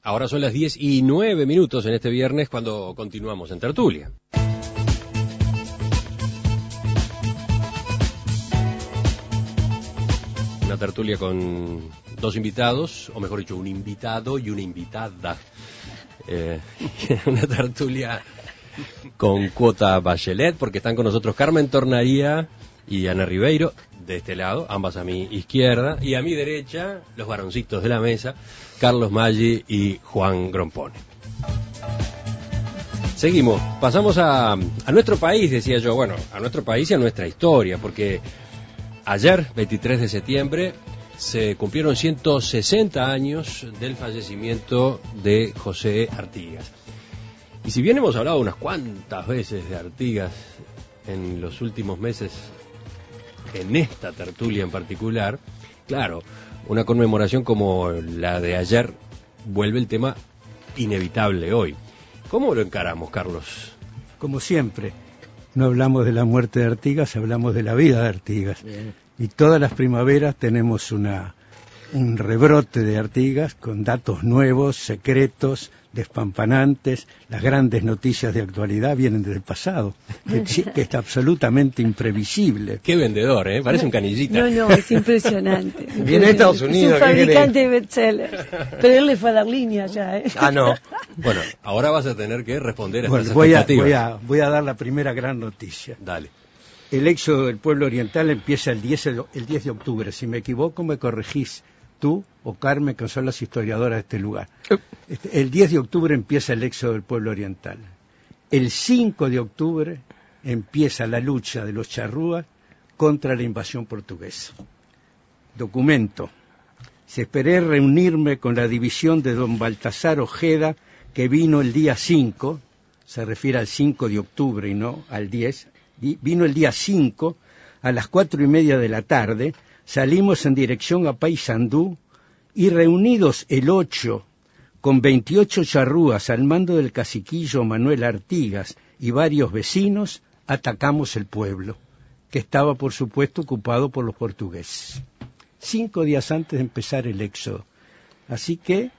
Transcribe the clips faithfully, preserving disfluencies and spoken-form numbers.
Ahora son las diez y nueve minutos en este viernes cuando continuamos en Tertulia. Una tertulia con dos invitados, o mejor dicho, un invitado y una invitada. Eh, una tertulia con cuota Bachelet, porque están con nosotros Carmen Tornaría y Ana Ribeiro, de este lado, ambas a mi izquierda, y a mi derecha, los varoncitos de la mesa, Carlos Maggi y Juan Grompone. Seguimos, pasamos a, a nuestro país, decía yo, bueno, a nuestro país y a nuestra historia, porque ayer, veintitrés de septiembre, se cumplieron ciento sesenta años del fallecimiento de José Artigas. Y si bien hemos hablado unas cuantas veces de Artigas en los últimos meses, en esta tertulia en particular, claro, una conmemoración como la de ayer vuelve el tema inevitable hoy. ¿Cómo lo encaramos, Carlos? Como siempre, no hablamos de la muerte de Artigas, hablamos de la vida de Artigas. Bien. Y todas las primaveras tenemos una un rebrote de Artigas con datos nuevos, secretos, despampanantes. Las grandes noticias de actualidad vienen del pasado, que, que está absolutamente imprevisible. Qué vendedor, ¿eh? Parece un canillita. No, no, es impresionante. Viene de Estados Unidos. Es un fabricante de bestsellers. Pero él le fue a dar línea ya, ¿eh? Ah, no. Bueno, ahora vas a tener que responder a bueno, estas voy expectativas. A, voy, a, voy a dar la primera gran noticia. Dale. El éxodo del pueblo oriental empieza el diez, el diez de octubre. Si me equivoco, me corregís tú o Carmen, que son las historiadoras de este lugar. Este, el diez de octubre empieza el éxodo del pueblo oriental. El cinco de octubre empieza la lucha de los charrúas contra la invasión portuguesa. Documento. Se esperé reunirme con la división de don Baltasar Ojeda, que vino el día cinco, se refiere al cinco de octubre y no al diez, vino el día cinco, a las cuatro y media de la tarde, salimos en dirección a Paysandú y reunidos el ocho, con veintiocho charrúas al mando del caciquillo Manuel Artigas y varios vecinos, atacamos el pueblo, que estaba por supuesto ocupado por los portugueses. Cinco días antes de empezar el éxodo. Así que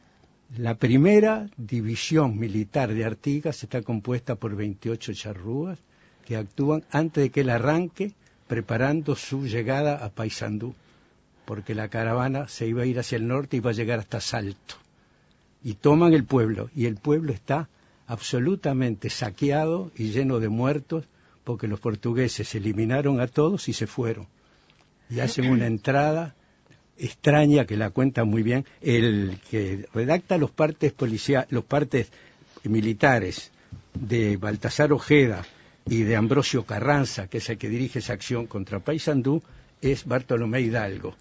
la primera división militar de Artigas está compuesta por veintiocho charrúas que actúan antes de que él arranque, preparando su llegada a Paysandú, porque la caravana se iba a ir hacia el norte y iba a llegar hasta Salto. Y toman el pueblo, y el pueblo está absolutamente saqueado y lleno de muertos, porque los portugueses eliminaron a todos y se fueron. Y hacen una entrada extraña que la cuenta muy bien el que redacta los partes policiales, los partes militares de Baltasar Ojeda y de Ambrosio Carranza, que es el que dirige esa acción contra Paysandú, es Bartolomé Hidalgo.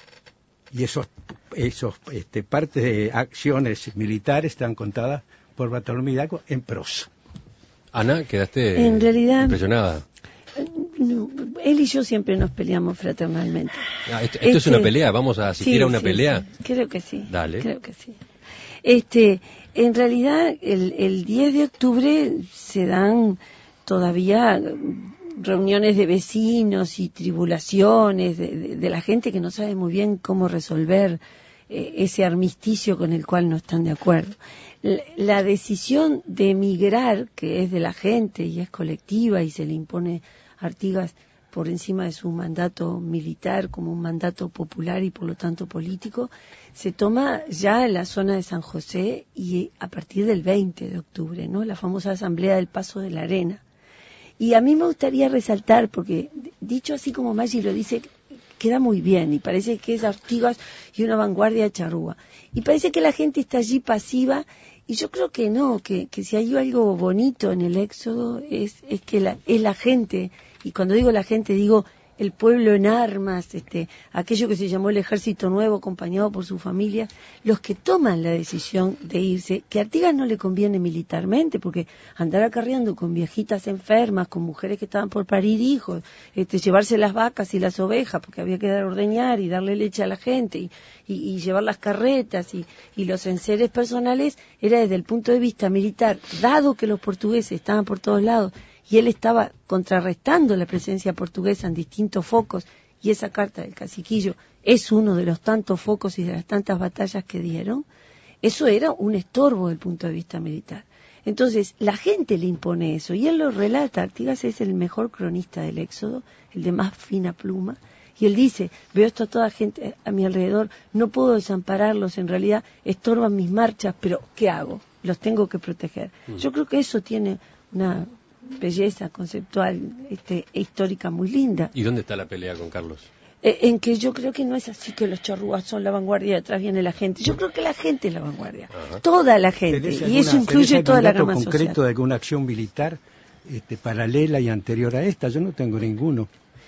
Y esos, esos este, partes de acciones militares están contadas por Bartolomé Hidalgo en prosa. Ana, quedaste en realidad, impresionada. No, él y yo siempre nos peleamos fraternalmente. Ah, esto, esto este, es una pelea, vamos a asistir sí, a una sí, pelea. Sí, creo que sí. Dale. Creo que sí. Este, en realidad, el, el diez de octubre se dan todavía reuniones de vecinos y tribulaciones de, de, de la gente que no sabe muy bien cómo resolver eh, ese armisticio con el cual no están de acuerdo. La, la decisión de emigrar, que es de la gente y es colectiva y se le impone a Artigas por encima de su mandato militar como un mandato popular y por lo tanto político, se toma ya en la zona de San José y a partir del veinte de octubre, ¿no? La famosa asamblea del Paso de la Arena. Y a mí me gustaría resaltar, porque dicho así como Maggi lo dice, queda muy bien, y parece que es Artigas y una vanguardia charrúa. Y parece que la gente está allí pasiva, y yo creo que no, que, que si hay algo bonito en el éxodo es, es que la, es la gente, y cuando digo la gente digo el pueblo en armas, este, aquello que se llamó el Ejército Nuevo, acompañado por su familia, los que toman la decisión de irse, que a Artigas no le conviene militarmente, porque andar acarreando con viejitas enfermas, con mujeres que estaban por parir hijos, este, llevarse las vacas y las ovejas, porque había que dar a ordeñar y darle leche a la gente, y, y, y llevar las carretas y, y los enseres personales, era desde el punto de vista militar, dado que los portugueses estaban por todos lados, y él estaba contrarrestando la presencia portuguesa en distintos focos, y esa carta del caciquillo es uno de los tantos focos y de las tantas batallas que dieron. eso era un estorbo desde el punto de vista militar. Entonces, la gente le impone eso, y él lo relata. Artigas es el mejor cronista del Éxodo, el de más fina pluma, y él dice, veo esto a toda gente a mi alrededor, no puedo desampararlos, en realidad estorban mis marchas, pero ¿qué hago? Los tengo que proteger. Mm. Yo creo que eso tiene una belleza conceptual este, e histórica muy linda. ¿Y dónde está la pelea con Carlos? Eh, en que yo creo que no es así que los charrúas son la vanguardia y atrás viene la gente. Yo creo que la gente es la vanguardia. Ajá. Toda la gente. Y alguna, eso incluye toda la rama social. concreto de alguna acción militar este, paralela y anterior a esta? Yo no tengo ninguno.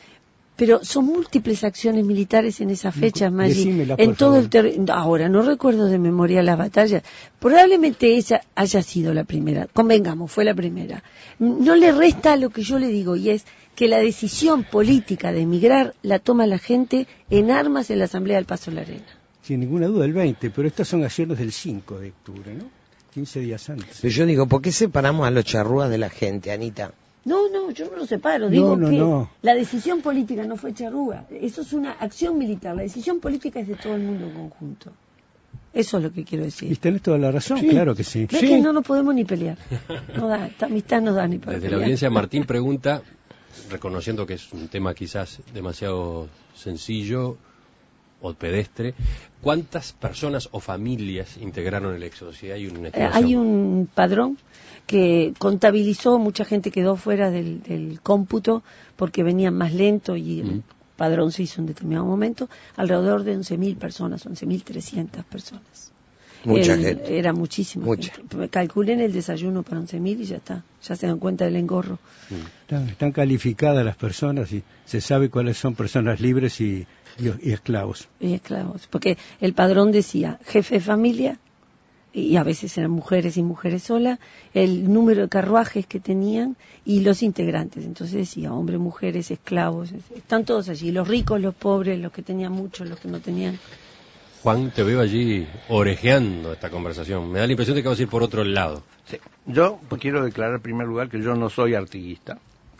Pero son múltiples acciones militares en esa fecha, Maggi, en todo el territorio. Ahora, no recuerdo de memoria las batallas. Probablemente esa haya sido la primera. Convengamos, fue la primera. No le resta lo que yo le digo, y es que la decisión política de emigrar la toma la gente en armas en la Asamblea del Paso de la Arena. Sin ninguna duda, el veinte, pero estas son acciones del cinco de octubre, ¿no? quince días antes. Pero yo digo, ¿por qué separamos a los charrúas de la gente, Anita? No, no, yo no lo separo. Digo no, no, que no. la decisión política no fue charrúa. Eso es una acción militar. La decisión política es de todo el mundo en conjunto. Eso es lo que quiero decir. Y tenés toda la razón, sí. Claro que sí. ¿Ves sí. que no nos podemos ni pelear? No da, esta amistad no da ni para Desde pelear. la audiencia, Martín pregunta, reconociendo que es un tema quizás demasiado sencillo o pedestre, ¿cuántas personas o familias integraron el éxodo? Si hay una eh, hay un padrón que contabilizó, mucha gente quedó fuera del, del cómputo porque venían más lento y el mm. padrón se hizo en determinado momento, alrededor de once mil personas, once mil trescientas personas. Mucha el, gente. Era muchísima Mucha. gente. Calculen el desayuno para once mil y ya está, ya se dan cuenta del engorro. Están, están calificadas las personas y se sabe cuáles son personas libres y, y, y esclavos. Y esclavos, porque el padrón decía jefe de familia, y a veces eran mujeres y mujeres solas, el número de carruajes que tenían y los integrantes. Entonces decía hombres, mujeres, esclavos, están todos allí, los ricos, los pobres, los que tenían mucho, los que no tenían. Juan, te veo allí orejeando esta conversación. Me da la impresión de que vas a ir por otro lado. Sí. Yo quiero declarar en primer lugar que yo no soy artiguista.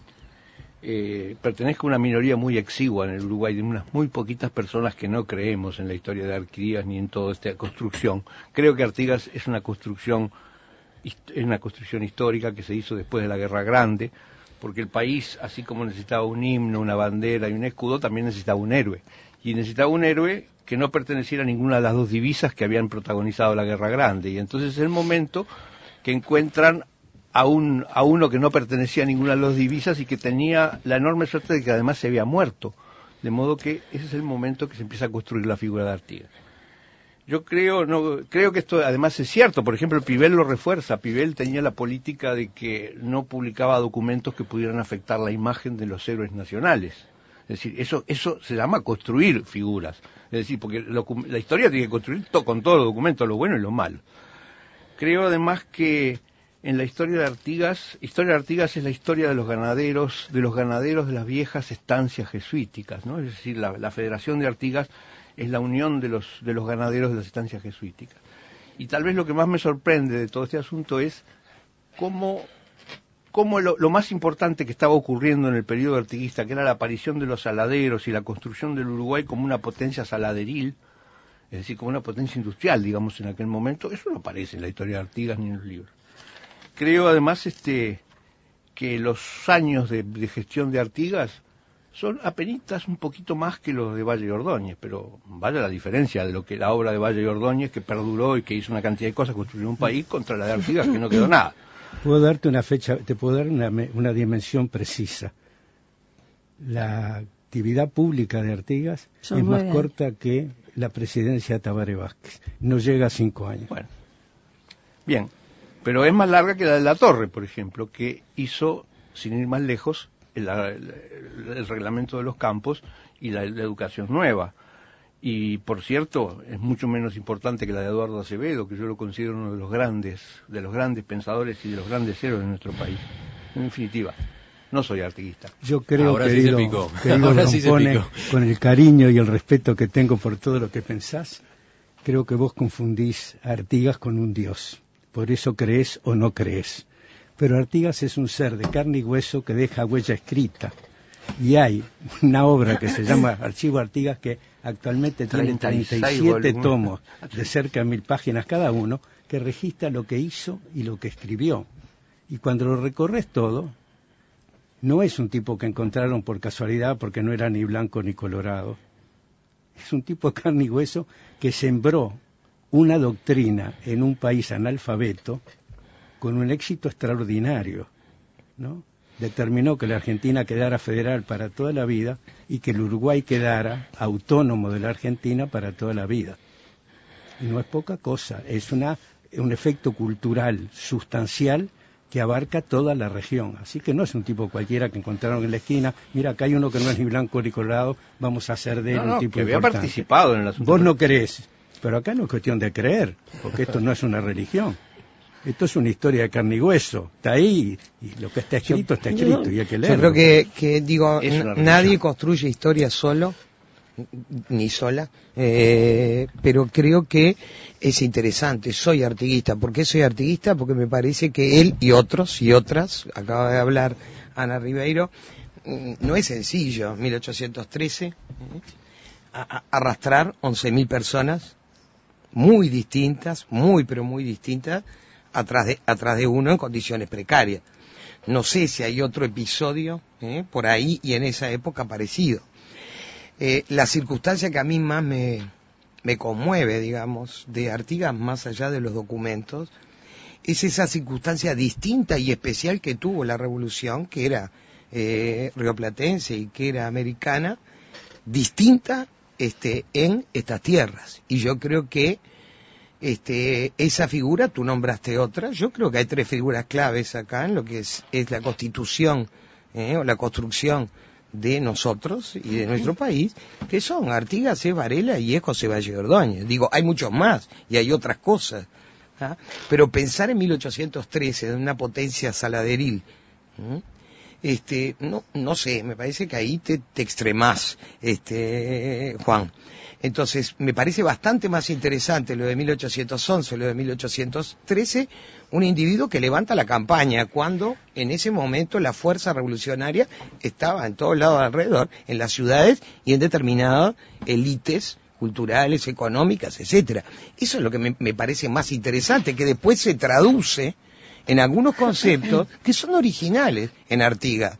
Eh, pertenezco a una minoría muy exigua en el Uruguay, de unas muy poquitas personas que no creemos en la historia de Artigas ni en toda esta construcción. Creo que Artigas es una construcción, es una construcción histórica que se hizo después de la Guerra Grande, porque el país, así como necesitaba un himno, una bandera y un escudo, también necesitaba un héroe. Y necesitaba un héroe que no perteneciera a ninguna de las dos divisas que habían protagonizado la Guerra Grande. Y entonces es el momento que encuentran a, un, a uno que no pertenecía a ninguna de las dos divisas y que tenía la enorme suerte de que además se había muerto. De modo que ese es el momento que se empieza a construir la figura de Artigas. Yo creo, no, creo que esto además es cierto. Por ejemplo, Pivel lo refuerza. Pivel tenía la política de que no publicaba documentos que pudieran afectar la imagen de los héroes nacionales. Es decir, eso, eso se llama construir figuras. Es decir, porque lo, la historia tiene que construir to, con todos los documentos, lo bueno y lo malo. Creo además que en la historia de Artigas, historia de Artigas es la historia de los ganaderos, de los ganaderos de las viejas estancias jesuíticas, ¿no? Es decir, la, la Federación de Artigas es la unión de los, de los ganaderos de las estancias jesuíticas. Y tal vez lo que más me sorprende de todo este asunto es cómo, cómo lo, lo más importante que estaba ocurriendo en el periodo artiguista, que era la aparición de los saladeros y la construcción del Uruguay como una potencia saladeril, es decir, como una potencia industrial, digamos, en aquel momento, eso no aparece en la historia de Artigas ni en los libros. Creo además este, que los años de, de gestión de Artigas son apenitas un poquito más que los de Valle y Ordóñez, pero vaya la diferencia de lo que la obra de Valle y Ordóñez, que perduró y que hizo una cantidad de cosas, construyó un país, contra la de Artigas, que no quedó nada. Puedo darte una fecha, te puedo dar una, una dimensión precisa. La actividad pública de Artigas son es más años. corta que la presidencia de Tabaré Vázquez. No llega a cinco años. Bueno, bien, pero es más larga que la de La Torre, por ejemplo, que hizo, sin ir más lejos, el, el, el reglamento de los campos y la, la educación nueva. Y, por cierto, es mucho menos importante que la de Eduardo Acevedo, que yo lo considero uno de los grandes, de los grandes pensadores y de los grandes héroes de nuestro país. En definitiva, no soy artiguista. Yo creo, Ahora querido, sí se picó. querido Ahora sí se picó. Con el cariño y el respeto que tengo por todo lo que pensás, creo que vos confundís a Artigas con un dios. Por eso creés o no creés. Pero Artigas es un ser de carne y hueso que deja huella escrita. Y hay una obra que se llama Archivo Artigas que actualmente tiene treinta y siete tomos de cerca de mil páginas cada uno, que registra lo que hizo y lo que escribió. Y cuando lo recorres todo, no es un tipo que encontraron por casualidad porque no era ni blanco ni colorado. Es un tipo de carne y hueso que sembró una doctrina en un país analfabeto con un éxito extraordinario, ¿no? Determinó que la Argentina quedara federal para toda la vida y que el Uruguay quedara autónomo de la Argentina para toda la vida. Y no es poca cosa, es una, un efecto cultural sustancial que abarca toda la región. Así que no es un tipo cualquiera que encontraron en la esquina, mira, acá hay uno que no es ni blanco ni colorado, vamos a hacer de él no, un no, tipo que importante. había participado en el asunto. Vos no creés, pero acá no es cuestión de creer, porque esto no es una religión. Esto es una historia de carne y hueso, está ahí, y lo que está escrito está escrito, y hay que leerlo. Yo creo que, que digo, nadie construye historia solo, ni sola, eh, pero creo que es interesante. Soy artiguista. ¿Por qué soy artiguista? Porque me parece que él y otros y otras, acaba de hablar Ana Ribeiro, no es sencillo, mil ochocientos trece, a, a, arrastrar once mil personas muy distintas, muy pero muy distintas, atrás de, atrás de uno en condiciones precarias. No sé si hay otro episodio eh, por ahí y en esa época parecido. Eh, la circunstancia que a mí más me, me conmueve, digamos, de Artigas, más allá de los documentos, es esa circunstancia distinta y especial que tuvo la revolución, que era eh, rioplatense y que era americana, distinta este, en estas tierras. Y yo creo que este, esa figura, tú nombraste otra, yo creo que hay tres figuras claves acá en lo que es, es la constitución eh, o la construcción de nosotros y de nuestro país, que son Artigas, C. Varela y es José Valle Ordóñez. Digo, hay muchos más y hay otras cosas, ¿ah? Pero pensar en mil ochocientos trece, de una potencia saladeril, ¿eh? este, no, no sé, me parece que ahí te, te extremás, este, Juan. Entonces, me parece bastante más interesante lo de mil ochocientos once, lo de mil ochocientos trece, un individuo que levanta la campaña, cuando en ese momento la fuerza revolucionaria estaba en todos lados alrededor, en las ciudades y en determinadas élites culturales, económicas, etcétera. Eso es lo que me, me parece más interesante, que después se traduce en algunos conceptos que son originales en Artigas.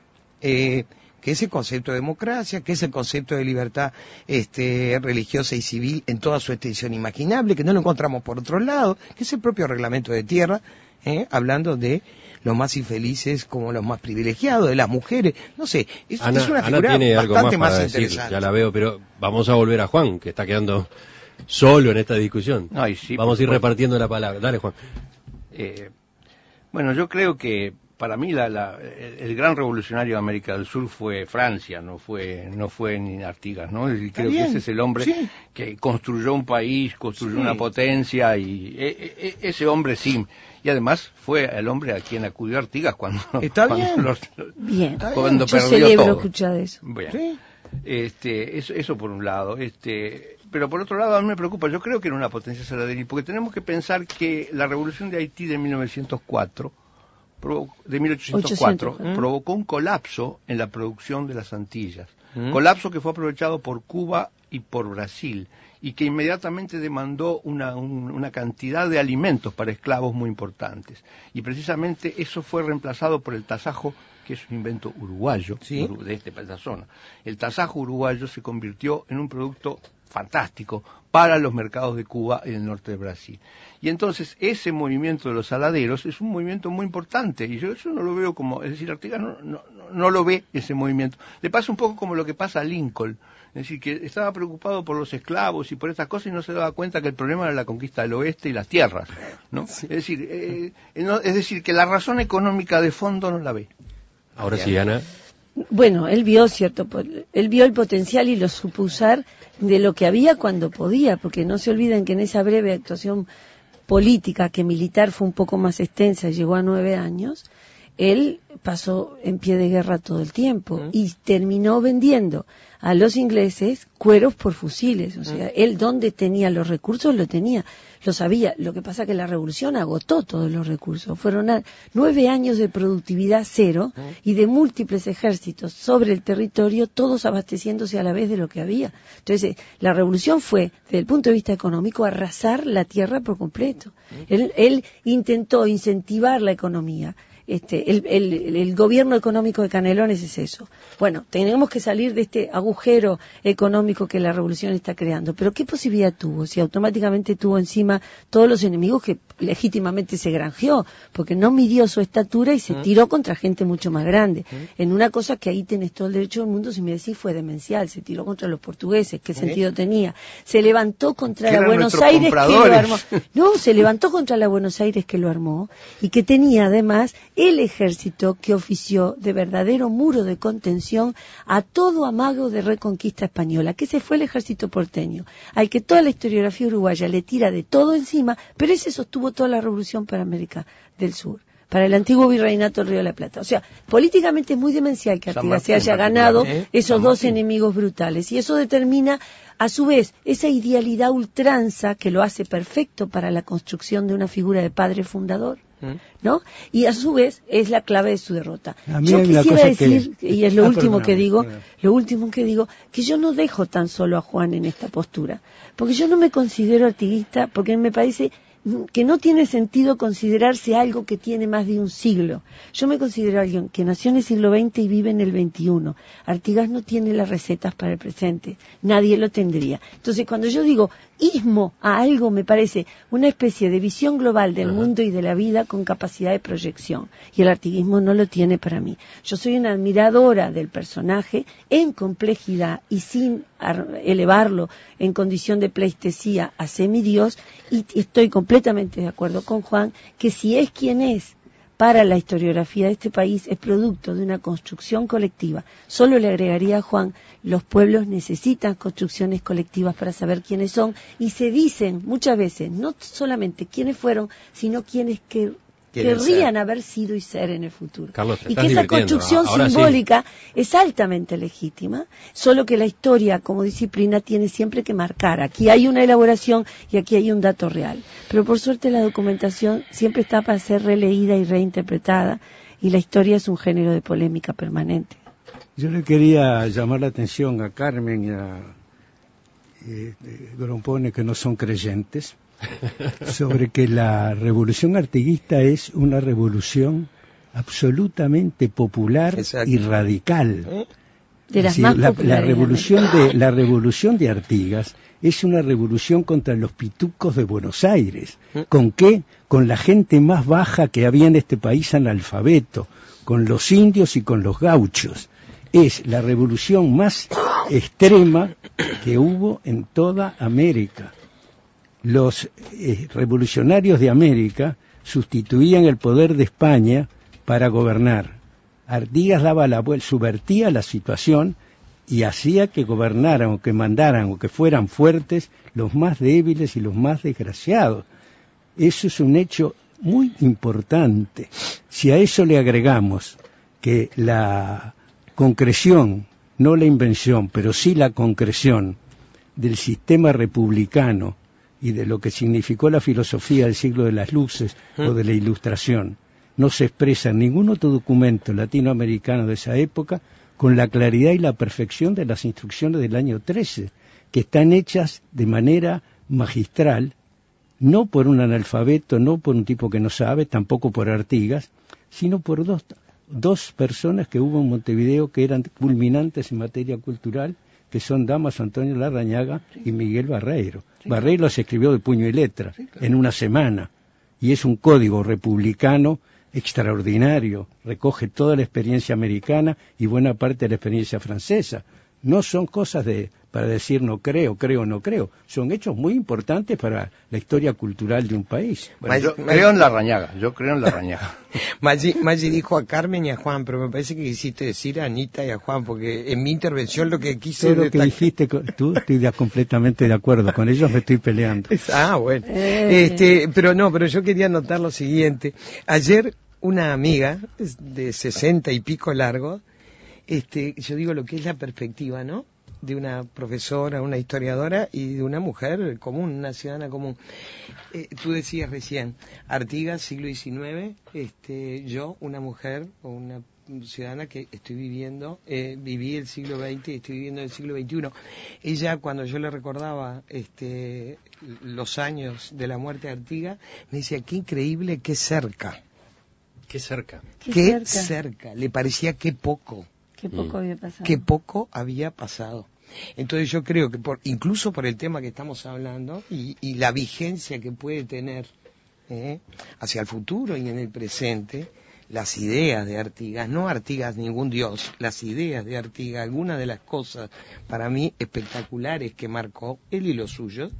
Eh, que es el concepto de democracia, que es el concepto de libertad este, religiosa y civil en toda su extensión imaginable, que no lo encontramos por otro lado, que es el propio reglamento de tierra, ¿eh? Hablando de los más infelices como los más privilegiados, de las mujeres, no sé, es, Ana, es una Ana figura tiene algo bastante más, más para interesante. decir, ya la veo, pero vamos a volver a Juan, que está quedando solo en esta discusión. Ay, sí, vamos a ir bueno. repartiendo la palabra. Dale, Juan. Eh, bueno, yo creo que para mí la, la, el, el gran revolucionario de América del Sur fue Francia, no fue no fue ni Artigas, ¿no? Y creo bien, que ese es el hombre sí. que construyó un país, construyó Sí. una potencia, y e, e, ese hombre sí. Y además fue el hombre a quien acudió Artigas cuando, Está cuando, bien. los, Bien, cuando yo perdió celebro todo. escuchar eso. Bien. Sí. Este, eso, eso por un lado, este, pero por otro lado a mí me preocupa, yo creo que era una potencia saladeril, porque tenemos que pensar que la revolución de Haití de mil novecientos cuatro, de mil ochocientos cuatro, ochocientos, ¿eh? provocó un colapso en la producción de las Antillas, ¿Mm? colapso que fue aprovechado por Cuba y por Brasil, y que inmediatamente demandó una, un, una cantidad de alimentos para esclavos muy importantes, y precisamente eso fue reemplazado por el tasajo, que es un invento uruguayo, ¿Sí? de este, de esta zona. El tasajo uruguayo se convirtió en un producto fantástico para los mercados de Cuba y el norte de Brasil. Y entonces ese movimiento de los saladeros es un movimiento muy importante, y yo eso no lo veo como, es decir, Artigas no, no, no lo ve ese movimiento. Le pasa un poco como lo que pasa a Lincoln, es decir, que estaba preocupado por los esclavos y por estas cosas y no se daba cuenta que el problema era la conquista del oeste y las tierras, ¿no? Sí. Es decir, eh, no, es decir, que la razón económica de fondo no la ve. Ahora sí, Ana. Bueno, él vio cierto, él vio el potencial y lo supo usar de lo que había cuando podía, porque no se olviden que en esa breve actuación política, que militar fue un poco más extensa, llegó a nueve años, él pasó en pie de guerra todo el tiempo y terminó vendiendo a los ingleses cueros por fusiles. O sea, él donde tenía los recursos lo tenía, lo sabía. Lo que pasa que la revolución agotó todos los recursos. Fueron a, nueve años de productividad cero y de múltiples ejércitos sobre el territorio, todos abasteciéndose a la vez de lo que había. Entonces, la revolución fue, desde el punto de vista económico, arrasar la tierra por completo. Él, él intentó incentivar la economía. Este, el, el, el gobierno económico de Canelones es eso. Bueno, tenemos que salir de este agujero económico que la revolución está creando. Pero ¿qué posibilidad tuvo? Si automáticamente tuvo encima todos los enemigos que legítimamente se granjeó, porque no midió su estatura y se tiró contra gente mucho más grande. En una cosa que ahí tenés todo el derecho del mundo, si me decís, fue demencial. Se tiró contra los portugueses. ¿Qué sentido tenía? Se levantó contra la Buenos Aires que lo armó. No, se levantó contra la Buenos Aires que lo armó y que tenía además el ejército que ofició de verdadero muro de contención a todo amago de reconquista española, que ese fue el ejército porteño, al que toda la historiografía uruguaya le tira de todo encima, pero ese sostuvo toda la revolución para América del Sur, para el antiguo virreinato del Río de la Plata. O sea, políticamente es muy demencial que Artigas se haya ganado esos dos enemigos brutales, y eso determina a su vez esa idealidad ultranza que lo hace perfecto para la construcción de una figura de padre fundador, ¿no? Y a su vez es la clave de su derrota. Yo quisiera decir, que... y es lo ah, último que digo, bueno. lo último que digo, que yo no dejo tan solo a Juan en esta postura, porque yo no me considero artiguista, porque me parece que no tiene sentido considerarse algo que tiene más de un siglo. Yo me considero alguien que nació en el siglo veinte y vive en el veintiuno. Artigas no tiene las recetas para el presente, nadie lo tendría. Entonces, cuando yo digo ismo a algo, me parece una especie de visión global del mundo y de la vida con capacidad de proyección, y el artiguismo no lo tiene para mí. Yo soy una admiradora del personaje en complejidad y sin elevarlo en condición de pleistesía a semidios, y estoy completamente de acuerdo con Juan que si es quien es para la historiografía de este país es producto de una construcción colectiva. Solo le agregaría a Juan, los pueblos necesitan construcciones colectivas para saber quiénes son, y se dicen muchas veces no solamente quiénes fueron, sino quiénes que querrían haber sido y ser en el futuro. Carlos, y que esa construcción Ahora simbólica sí. es altamente legítima, solo que la historia como disciplina tiene siempre que marcar. Aquí hay una elaboración y aquí hay un dato real. Pero por suerte la documentación siempre está para ser releída y reinterpretada, y la historia es un género de polémica permanente. Yo le quería llamar la atención a Carmen y a eh, Grompone, que no son creyentes, sobre que la revolución artiguista es una revolución absolutamente popular Exacto. y radical. De las sí, más la, populares, la revolución de la revolución de Artigas es una revolución contra los pitucos de Buenos Aires. ¿Con qué? Con la gente más baja que había en este país analfabeto, con los indios y con los gauchos. Es la revolución más extrema que hubo en toda América. Los eh, revolucionarios de América sustituían el poder de España para gobernar. Artigas daba la vuelta, subvertía la situación y hacía que gobernaran o que mandaran o que fueran fuertes los más débiles y los más desgraciados. Eso es un hecho muy importante. Si a eso le agregamos que la concreción, no la invención, pero sí la concreción del sistema republicano y de lo que significó la filosofía del siglo de las luces ¿Mm? o de la ilustración, no se expresa en ningún otro documento latinoamericano de esa época con la claridad y la perfección de las instrucciones del año trece, que están hechas de manera magistral, no por un analfabeto, no por un tipo que no sabe, tampoco por Artigas, sino por dos, dos personas que hubo en Montevideo que eran culminantes en materia cultural, que son Damaso Antonio Larrañaga y Miguel Barreiro. Sí. Barreiro se escribió de puño y letra, sí, claro. en una semana, y es un código republicano extraordinario, recoge toda la experiencia americana y buena parte de la experiencia francesa. No son cosas de para decir no creo, creo, no creo. Son hechos muy importantes para la historia cultural de un país. Bueno, yo Maggi, creo en Larrañaga, yo creo en Larrañaga. Maggi, Maggi dijo a Carmen y a Juan, pero me parece que quisiste decir a Anita y a Juan, porque en mi intervención lo que quise... Todo lo que dijiste tú, estoy ya completamente de acuerdo, con ellos me estoy peleando. Ah, bueno. Eh. Este, pero no, pero yo quería anotar lo siguiente. Ayer una amiga de sesenta y pico largo, este, yo digo lo que es la perspectiva, ¿no? De una profesora, una historiadora y de una mujer común, una ciudadana común. Eh, tú decías recién, Artigas, siglo diecinueve, este, yo, una mujer o una ciudadana que estoy viviendo, eh, viví el siglo veinte y estoy viviendo el siglo veintiuno. Ella, cuando yo le recordaba este, los años de la muerte de Artigas, me decía, qué increíble, qué cerca. Qué cerca. Qué, qué cerca. cerca. Le parecía que poco. Qué poco mm. había pasado. Qué poco había pasado. Entonces yo creo que por, incluso por el tema que estamos hablando y, y la vigencia que puede tener ¿eh? hacia el futuro y en el presente, las ideas de Artigas, no Artigas ningún dios, las ideas de Artigas, algunas de las cosas para mí espectaculares que marcó él y los suyos,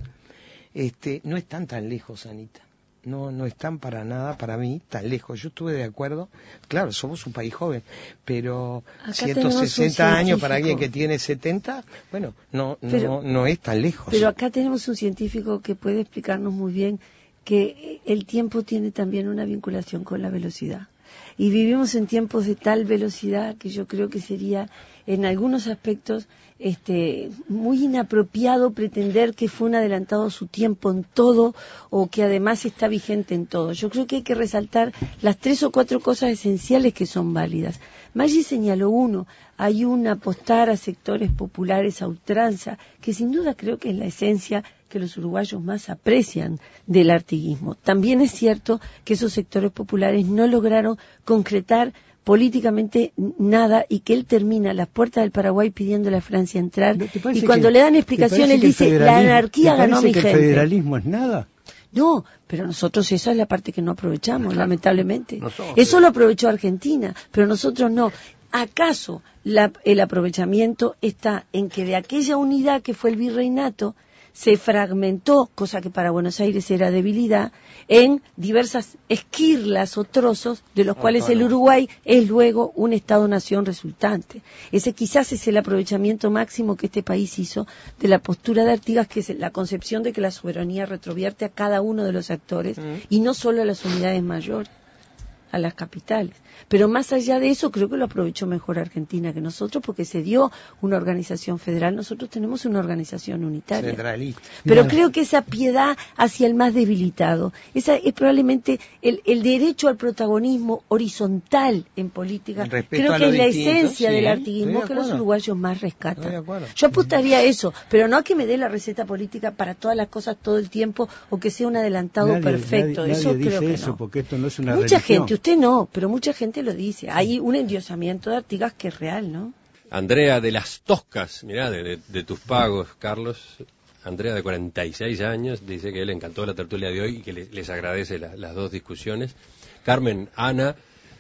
este, no están tan lejos, Anita. No, no están para nada, para mí, tan lejos. Yo estuve de acuerdo, claro, somos un país joven, pero acá ciento sesenta años para alguien que tiene setenta, bueno, no, pero, no, no es tan lejos. Pero acá tenemos un científico que puede explicarnos muy bien que el tiempo tiene también una vinculación con la velocidad. Y vivimos en tiempos de tal velocidad que yo creo que sería, en algunos aspectos, este, muy inapropiado pretender que fue un adelantado a su tiempo en todo o que además está vigente en todo. Yo creo que hay que resaltar las tres o cuatro cosas esenciales que son válidas. Maggi señaló uno, hay un apostar a sectores populares a ultranza, que sin duda creo que es la esencia que los uruguayos más aprecian del artiguismo. También es cierto que esos sectores populares no lograron concretar políticamente nada y que él termina a las puertas del Paraguay pidiéndole a Francia entrar y cuando que, le dan explicación él dice la anarquía ganó a mi que gente. ¿El federalismo es nada? No, pero nosotros esa es la parte que no aprovechamos, lamentablemente. Nosotros, eso lo aprovechó Argentina, pero nosotros no. ¿Acaso la, el aprovechamiento está en que de aquella unidad que fue el virreinato se fragmentó, cosa que para Buenos Aires era debilidad, en diversas esquirlas o trozos, de los cuales el Uruguay es luego un Estado-nación resultante? Ese quizás es el aprovechamiento máximo que este país hizo de la postura de Artigas, que es la concepción de que la soberanía retrovierte a cada uno de los actores mm. y no solo a las unidades mayores, a las capitales. Pero más allá de eso, creo que lo aprovechó mejor Argentina que nosotros, porque se dio una organización federal. Nosotros tenemos una organización unitaria. Centralista. Pero claro, creo que esa piedad hacia el más debilitado, esa es probablemente el, el derecho al protagonismo horizontal en política. Creo que es la esencia sí, del artiguismo de que los uruguayos más rescatan. Yo apostaría a eso, pero no a que me dé la receta política para todas las cosas todo el tiempo o que sea un adelantado nadie, perfecto. Nadie, eso nadie creo dice que eso, no. Porque esto no es una Mucha religión. gente, usted no, pero mucha gente lo dice. Hay un endiosamiento de Artigas que es real, ¿no? Andrea de las Toscas, mirá, de, de, de tus pagos, Carlos. Andrea, de cuarenta y seis años, dice que le encantó la tertulia de hoy y que le, les agradece la, las dos discusiones. Carmen, Ana,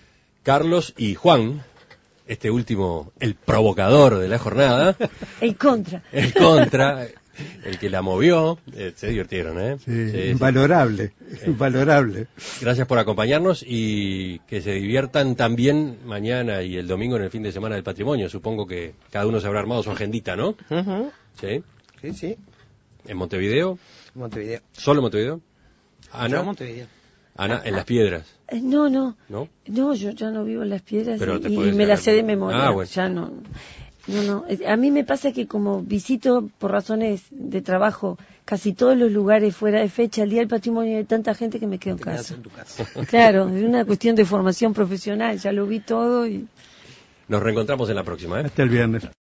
Carlos y Juan, este último, el provocador de la jornada. El contra. El contra. El que la movió, eh, se divirtieron, ¿eh? Sí, sí, invalorable, sí. invalorable. Gracias por acompañarnos y que se diviertan también mañana y el domingo en el fin de semana del patrimonio. Supongo que cada uno se habrá armado su agendita, ¿no? Uh-huh. Sí. Sí, sí. ¿En Montevideo? Montevideo. ¿Solo Montevideo? Ana. Solo Montevideo. Ana, en Las Piedras. Eh, no, no. ¿No? No, yo ya no vivo en Las Piedras Pero y, y me la sé de memoria. Ah, bueno. Ya no. No, no. A mí me pasa que como visito por razones de trabajo casi todos los lugares fuera de fecha, el Día del Patrimonio hay tanta gente que me quedo en casa. en tu casa. Claro, es una cuestión de formación profesional, ya lo vi todo y... Nos reencontramos en la próxima, ¿eh? Hasta el viernes.